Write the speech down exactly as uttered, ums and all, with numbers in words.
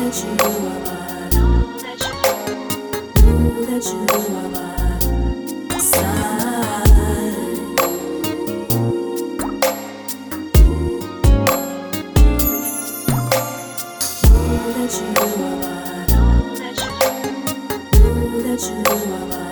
that you are mine. Know that you, know that you are my side. Know that you are mine. Know that you, know that you are mine.